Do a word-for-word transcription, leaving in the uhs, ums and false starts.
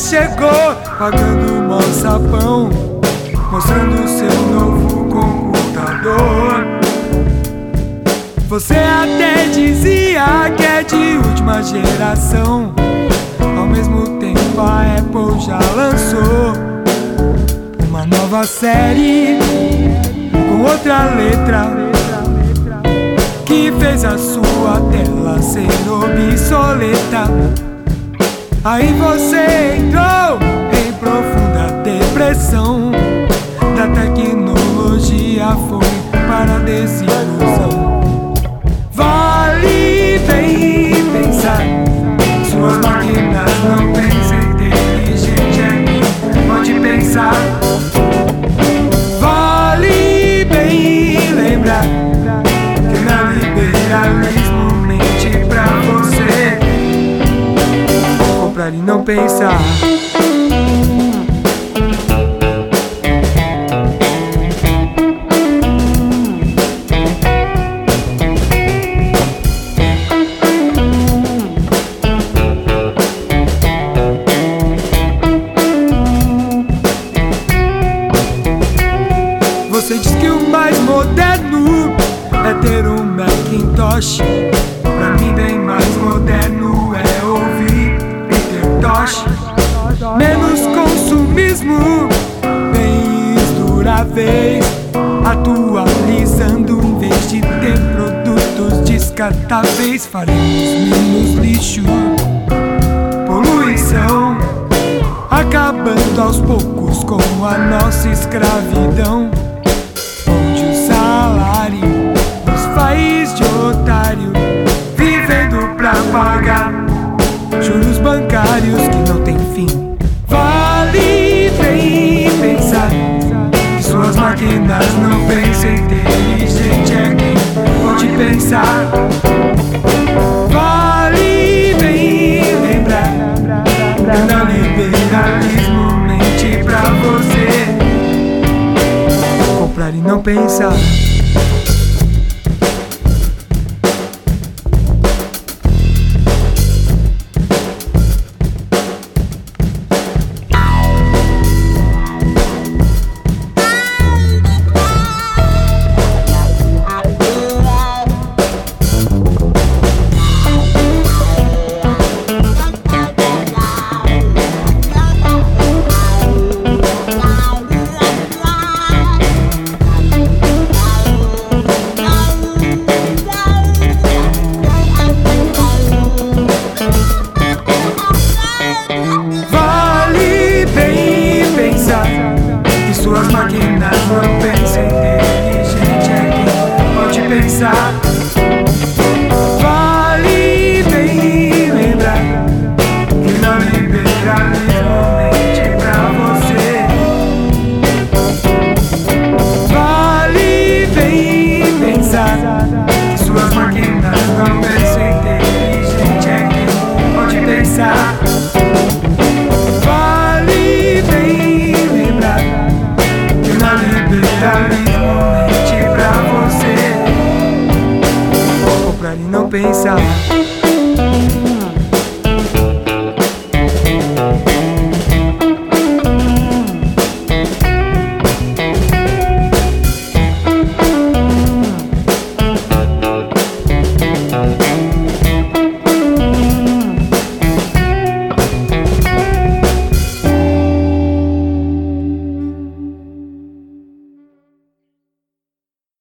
chegou, pagando o mó sapão, mostrando seu novo computador. Você até dizia que é de última geração, ao mesmo tempo a Apple já lançou uma nova série com outra letra, que fez a sua tela ser obsoleta. Aí você entrou em profunda depressão, da tecnologia foi para a desilusão. Vale bem pensar, suas máquinas não pensam, inteligente é quem pode pensar. Vale bem lembrar que neoliberalismo mente pra você comprar e não pensar. Você diz que o mais moderno é ter um Macintosh. Pra mim bem mais moderno é ouvir Peter Tosh. Menos consumismo, bens duráveis, atualizando em vez de ter produtos descartáveis. Faremos menos lixo, poluição, acabando aos poucos com a nossa escravidão, onde o salário nos faz de otário, vivendo pra pagar juros bancários que não tem fim. Vale bem pensar que suas máquinas não pensam, inteligente é quem pode pensar. Vale bem lembrar que o neoliberalismo mente pra você comprar e não pensar. Suas máquinas não pensam, inteligente é quem pode pensar. Vale bem lembrar que neoliberalismo mente pra você. Vale bem pensar que suas máquinas não pensam, inteligente é quem pode pensar. Neoliberalismo mente pra você comprar e não pensar.